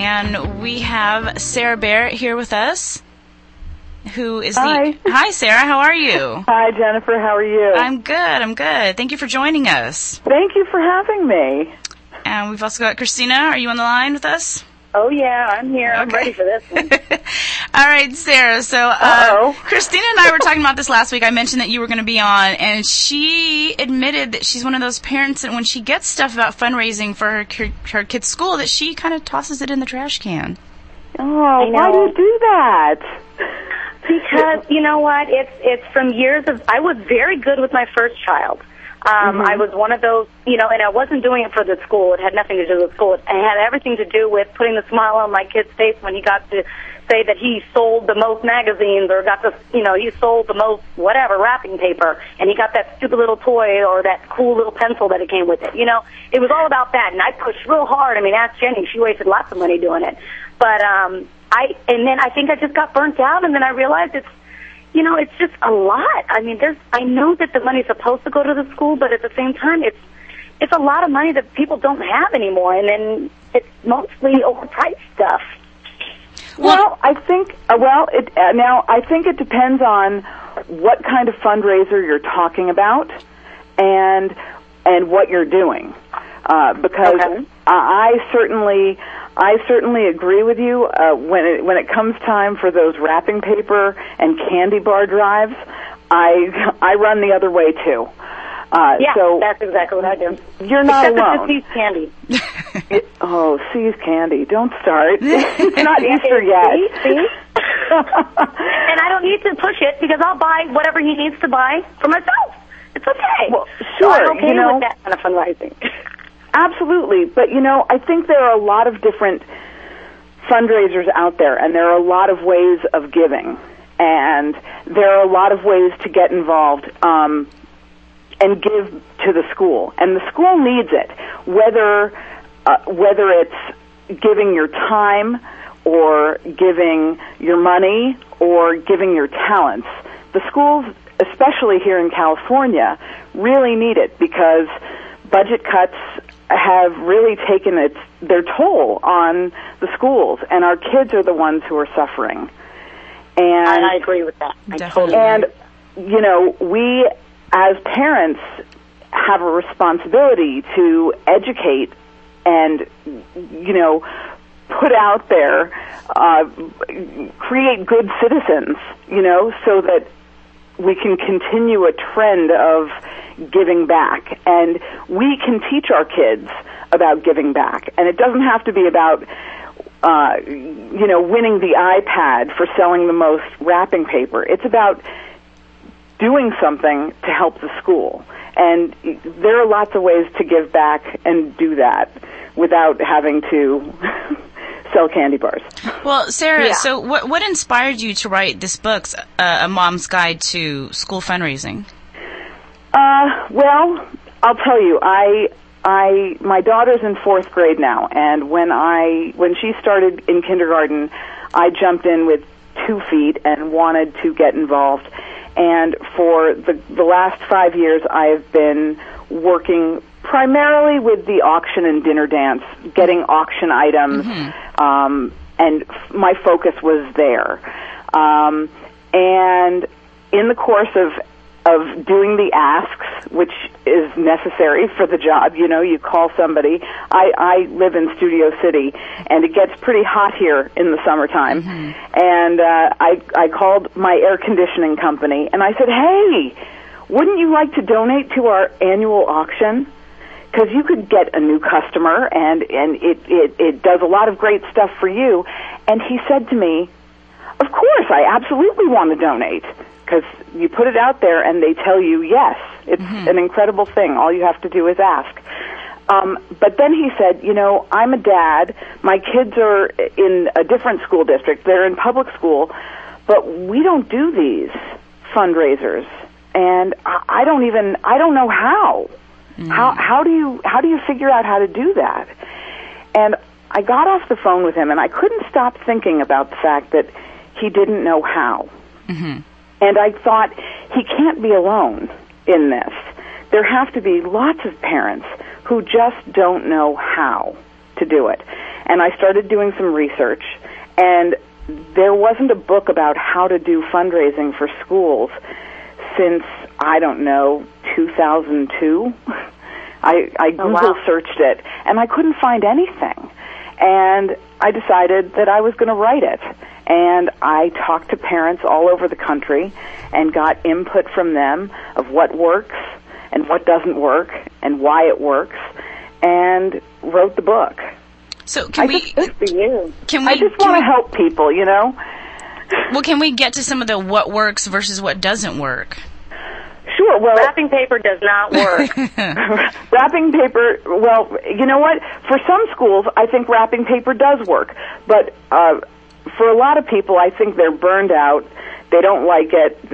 and we have Sarah Barrett here with us, who is Hi. Hi, Sarah. How are you? Hi, Jennifer. How are you? I'm good. Thank you for joining us. Thank you for having me. And we've also got Christina. Are you on the line with us? Oh, yeah, I'm here. I'm ready for this one. All right, Sarah. So Christina and I were talking about this last week. I mentioned that you were going to be on, and she admitted that she's one of those parents that when she gets stuff about fundraising for her kid's school, that she kind of tosses it in the trash can. Oh, why do you do that? Because, you know what, it's from years of, I was very good with my first child. I was one of those, and I wasn't doing it for the school. It had nothing to do with school. It had everything to do with putting the smile on my kid's face when he got to say that he sold the most magazines or got the, he sold the most whatever, wrapping paper, and he got that stupid little toy or that cool little pencil that it came with it. It was all about that, and I pushed real hard. I mean, ask Jenny. She wasted lots of money doing it. But and then I think I just got burnt out, and then I realized it's just a lot. I mean, I know that the money's supposed to go to the school, but at the same time, it's a lot of money that people don't have anymore, and then it's mostly overpriced stuff. Well, I think I think it depends on what kind of fundraiser you're talking about, and what you're doing, because I certainly agree with you. When it comes time for those wrapping paper and candy bar drives, I run the other way too. So that's exactly what I do. You're not alone. Except it's See's candy. See's candy. Don't start. It's not Easter yet. See? And I don't need to push it because I'll buy whatever he needs to buy for myself. It's okay. Well, sure. So I'm okay with that kind of fundraising. Absolutely. But, I think there are a lot of different fundraisers out there, and there are a lot of ways of giving, and there are a lot of ways to get involved and give to the school. And the school needs it, whether it's giving your time or giving your money or giving your talents. The schools, especially here in California, really need it because budget cuts have really taken their toll on the schools, and our kids are the ones who are suffering. And I agree with that. Definitely. And, we as parents have a responsibility to educate and, put out there, create good citizens, so that we can continue a trend of giving back. And we can teach our kids about giving back. And it doesn't have to be about, winning the iPad for selling the most wrapping paper. It's about doing something to help the school. And there are lots of ways to give back and do that without having to sell candy bars. Well, Sarah, so what inspired you to write this book, A Mom's Guide to School Fundraising? Well, I'll tell you, my daughter's in 4th grade now, and when she started in kindergarten, I jumped in with 2 feet and wanted to get involved. And for the last 5 years, I have been working primarily with the auction and dinner dance, getting auction items, and my focus was there. And in the course of doing the asks, which is necessary for the job, you call somebody. I live in Studio City, and it gets pretty hot here in the summertime. And I called my air conditioning company, and I said, hey, wouldn't you like to donate to our annual auction? Because you could get a new customer, and it does a lot of great stuff for you. And he said to me, of course, I absolutely want to donate. Because you put it out there and they tell you yes. It's an incredible thing. All you have to do is ask. But then he said, I'm a dad. My kids are in a different school district. They're in public school. But we don't do these fundraisers. And I don't know how. How do you figure out how to do that? And I got off the phone with him, and I couldn't stop thinking about the fact that he didn't know how. And I thought, he can't be alone in this. There have to be lots of parents who just don't know how to do it. and I started doing some research, and there wasn't a book about how to do fundraising for schools since, I don't know, 2002. I Google searched it, and I couldn't find anything. And I decided that I was going to write it. And I talked to parents all over the country and got input from them of what works and what doesn't work and why it works, and wrote the book. So can we just want to help people, you know? Well, can we get to some of the what works versus what doesn't work? Sure. Well, wrapping paper does not work. Wrapping paper, well, you know what? For some schools, I think wrapping paper does work. But for a lot of people, I think they're burned out. They don't like it.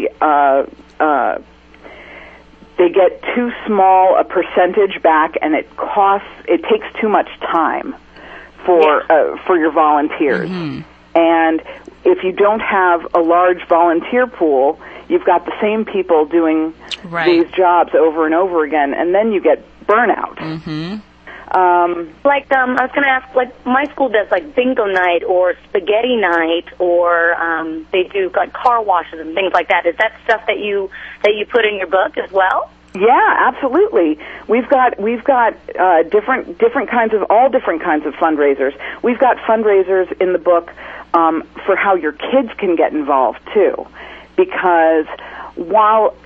They get too small a percentage back, and it takes too much time for your volunteers. Mm-hmm. And if you don't have a large volunteer pool, you've got the same people doing these jobs over and over again, and then you get burnout. Mm-hmm. I was going to ask, like, my school does, like, bingo night or spaghetti night, or they do, like, car washes and things like that. Is that stuff that you put in your book as well? Yeah, absolutely. We've got different kinds of fundraisers. We've got fundraisers in the book for how your kids can get involved too, because while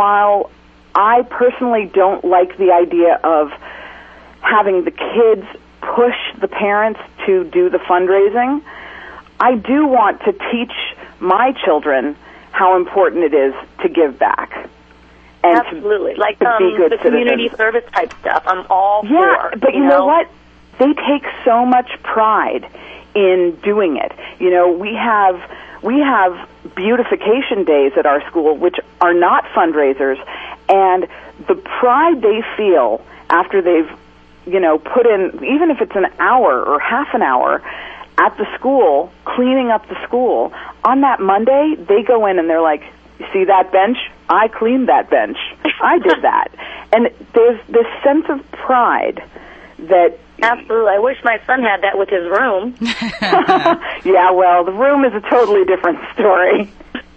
I personally don't like the idea of having the kids push the parents to do the fundraising, I do want to teach my children how important it is to give back. And absolutely. Like to be good the community service type stuff, I'm all for. Yeah, but you know what? They take so much pride in doing it. You know, we have beautification days at our school, which are not fundraisers, and the pride they feel after they've, put in, even if it's an hour or half an hour at the school, cleaning up the school, on that Monday, they go in and they're like, you see that bench? I cleaned that bench. I did that. And there's this sense of pride that... Absolutely. I wish my son had that with his room. Yeah, well, the room is a totally different story.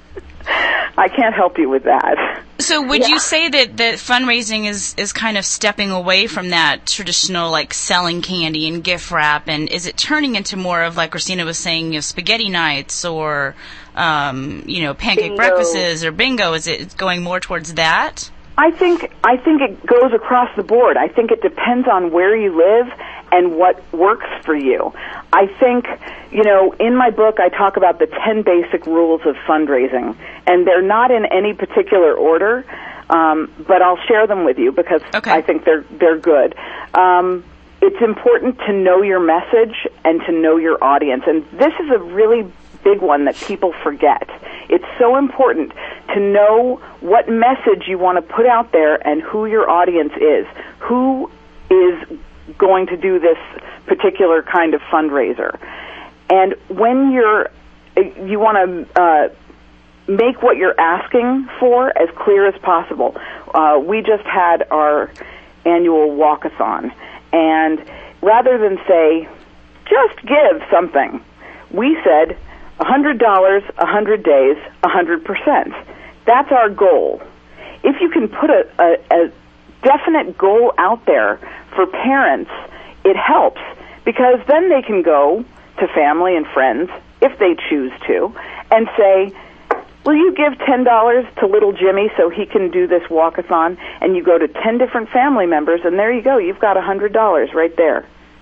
I can't help you with that. So would you say that fundraising is kind of stepping away from that traditional, like, selling candy and gift wrap, and is it turning into more of, like Christina was saying, spaghetti nights or, pancake breakfasts or bingo? Is it going more towards that? I think it goes across the board. I think it depends on where you live and what works for you. I think, in my book I talk about the 10 basic rules of fundraising, and they're not in any particular order, but I'll share them with you because I think they're good. It's important to know your message and to know your audience, and this is a really big one that people forget. It's so important to know what message you want to put out there and who your audience is. Who is going to do this particular kind of fundraiser? And when you want to make what you're asking for as clear as possible. We just had our annual walkathon, and rather than say, just give something, we said, $100, 100 days, 100%. That's our goal. If you can put a definite goal out there for parents, it helps, because then they can go to family and friends, if they choose to, and say, will you give $10 to little Jimmy so he can do this walkathon? And you go to 10 different family members, and there you go. You've got $100 right there.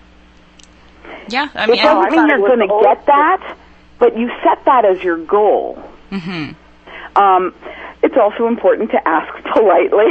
Yeah, I mean, it doesn't mean you're going to get that, but you set that as your goal. Mm-hmm. It's also important to ask politely.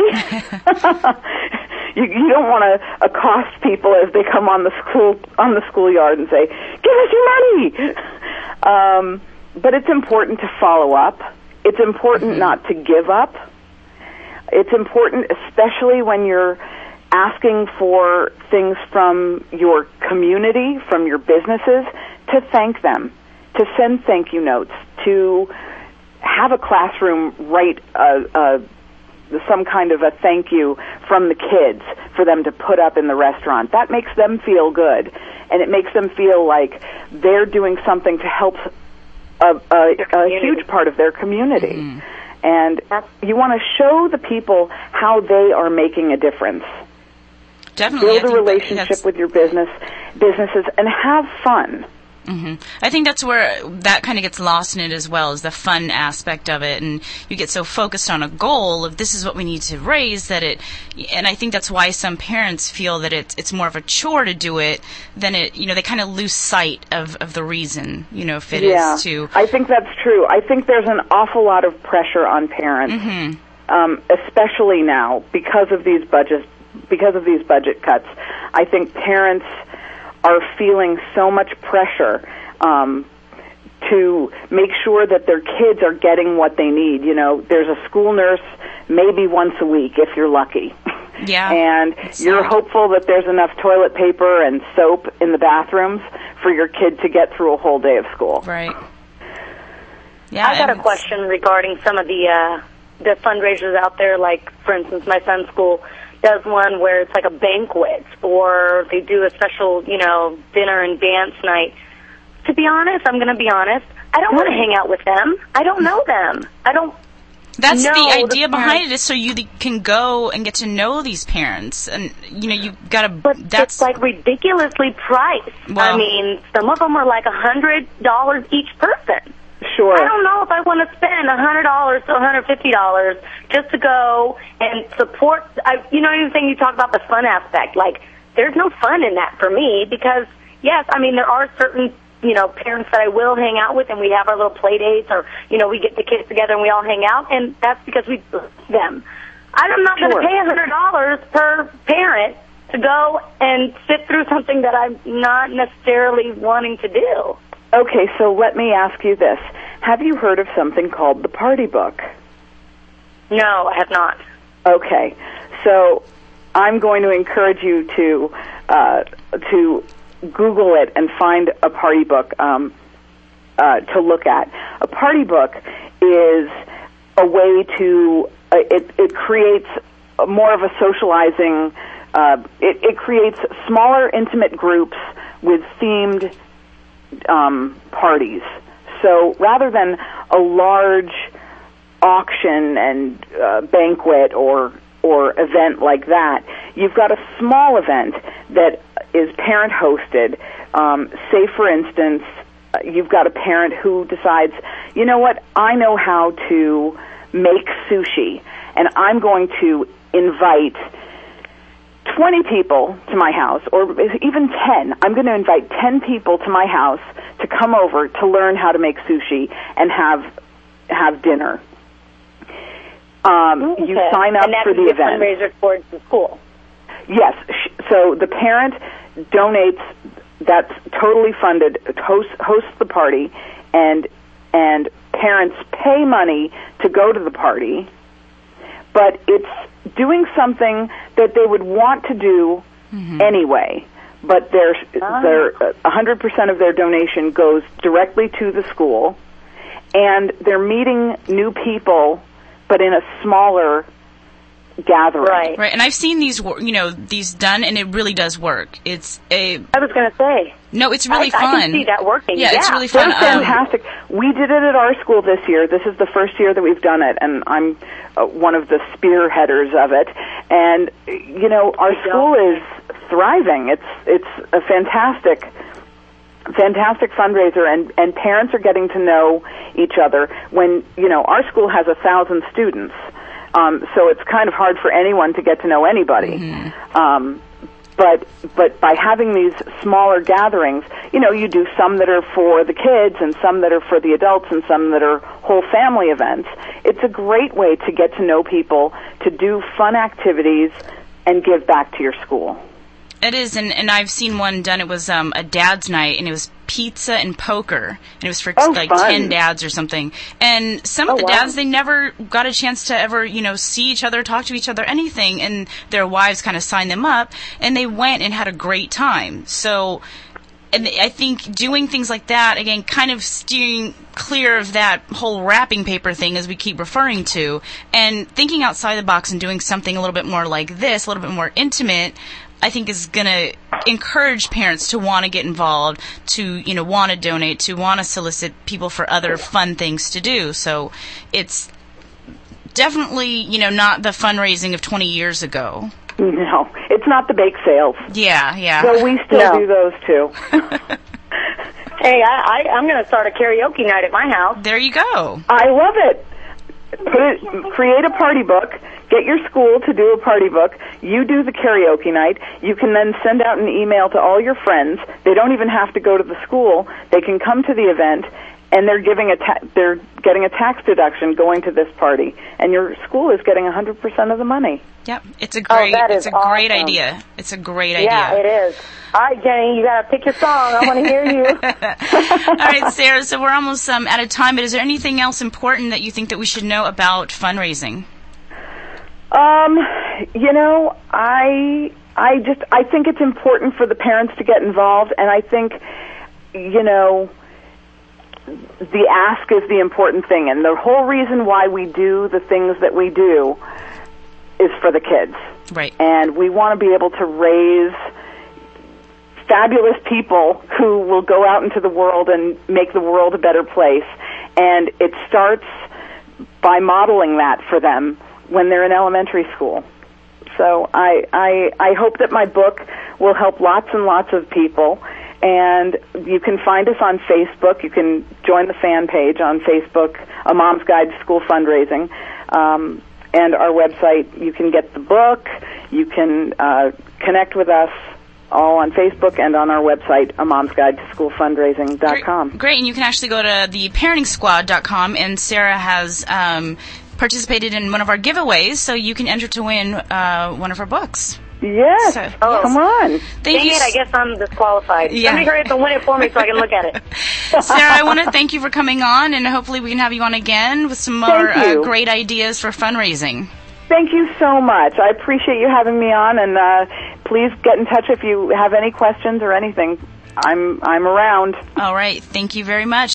You don't want to accost people as they come on the schoolyard and say, "Give us your money." But it's important to follow up. It's important not to give up. It's important, especially when you're asking for things from your community, from your businesses, to thank them, to send thank you notes, to have a classroom write some kind of a thank you from the kids for them to put up in the restaurant. That makes them feel good. and it makes them feel like they're doing something to help a huge part of their community. Mm-hmm. And you want to show the people how they are making a difference. Definitely. Build a relationship with your businesses, and have fun. Mm-hmm. I think that's where that kind of gets lost in it as well, is the fun aspect of it, and you get so focused on a goal of this is what we need to raise and I think that's why some parents feel that it's more of a chore to do it than they kind of lose sight of the reason, if it is to. I think that's true. I think there's an awful lot of pressure on parents, especially now because of these budget cuts. I think parents are feeling so much pressure to make sure that their kids are getting what they need. There's a school nurse maybe once a week if you're lucky. Yeah. And you're hopeful that there's enough toilet paper and soap in the bathrooms for your kid to get through a whole day of school. Right. Yeah. I got a question regarding some of the fundraisers out there. Like, for instance, my son's school does one where it's like a banquet, or they do a special, dinner and dance night. To be honest, I'm going to be honest, I don't want to hang out with them. I don't know them. That's the idea behind it, is so you can go and get to know these parents, and you gotta. But it's like ridiculously priced. Well, I mean, some of them are like $100 each person. Sure. I don't know if I want to spend $100 to $150 just to go and support. Anything you talk about the fun aspect, like there's no fun in that for me, because yes, I mean there are certain parents that I will hang out with, and we have our little play dates, or we get the kids together and we all hang out, and that's because we love them. I'm not going to pay $100 per parent to go and sit through something that I'm not necessarily wanting to do. Okay, so let me ask you this. Have you heard of something called the Party Book? No, I have not. Okay, so I'm going to encourage you to Google it and find a party book to look at. A party book is a way to it creates more of a socializing. It creates smaller, intimate groups with themed parties. So rather than a large auction and banquet or event like that, you've got a small event that is parent hosted. Say, for instance, you've got a parent who decides, you know what, I know how to make sushi, and I'm going to invite 20 people to my house, or even 10. I'm going to invite 10 people to my house to come over to learn how to make sushi and have dinner. You sign up for the event. And that's a fundraiser towards the school. Yes. So the parent donates. That's totally funded. Hosts the party, and parents pay money to go to the party. But it's doing something that they would want to do anyway. But their 100% of their donation goes directly to the school, and they're meeting new people, but in a smaller gathering. Right. And I've seen these done, and it really does work. I was going to say. No, it's really fun. I can see that working. Yeah, it's really fun. They're fantastic. We did it at our school this year. This is the first year that we've done it, and I'm one of the spearheaders of it. And our school is thriving. It's a fantastic fundraiser, and parents are getting to know each other. When our school has 1,000 students, so it's kind of hard for anyone to get to know anybody. But by having these smaller gatherings, you do some that are for the kids and some that are for the adults and some that are whole family events. It's a great way to get to know people, to do fun activities, and give back to your school. It is, and I've seen one done. It was a dad's night, and it was pizza and poker, and it was for fun. 10 dads or something. And some of the dads, they never got a chance to ever, see each other, talk to each other, anything, and their wives kind of signed them up, and they went and had a great time. So, and I think doing things like that, again, kind of steering clear of that whole wrapping paper thing, as we keep referring to, and thinking outside the box and doing something a little bit more like this, a little bit more intimate. I think is going to encourage parents to want to get involved, to, want to donate, to want to solicit people for other fun things to do. So it's definitely, not the fundraising of 20 years ago. No, it's not the bake sales. Yeah. Though we still do those too. Hey, I'm going to start a karaoke night at my house. There you go. I love it. Create a party book. Get your school to do a party book. You do the karaoke night. You can then send out an email to all your friends. They don't even have to go to the school. They can come to the event, and they're getting a tax deduction going to this party, and your school is getting 100% of the money. Yep, it's a great great idea. It's a great idea. Yeah, it is. All right, Jenny, you got to pick your song. I want to hear you. All right, Sarah, so we're almost out of time, but is there anything else important that you think that we should know about fundraising? I think it's important for the parents to get involved, and I think, the ask is the important thing, and the whole reason why we do the things that we do is for the kids. Right. And we want to be able to raise fabulous people who will go out into the world and make the world a better place. And it starts by modeling that for them when they're in elementary school. So I hope that my book will help lots and lots of people. And you can find us on Facebook. You can join the fan page on Facebook, A Mom's Guide to School Fundraising. And our website, you can get the book. You can connect with us all on Facebook and on our website, A Mom's Guide to School Fundraising.com. Great, and you can actually go to theparenting.squad.com, and Sarah has participated in one of our giveaways, so you can enter to win one of her books. Yes. Come on. Dang it, I guess I'm disqualified. Yeah. Somebody hurry up and win it for me so I can look at it. Sarah, I want to thank you for coming on, and hopefully we can have you on again with some more great ideas for fundraising. Thank you so much. I appreciate you having me on, and please get in touch if you have any questions or anything. I'm around. All right. Thank you very much.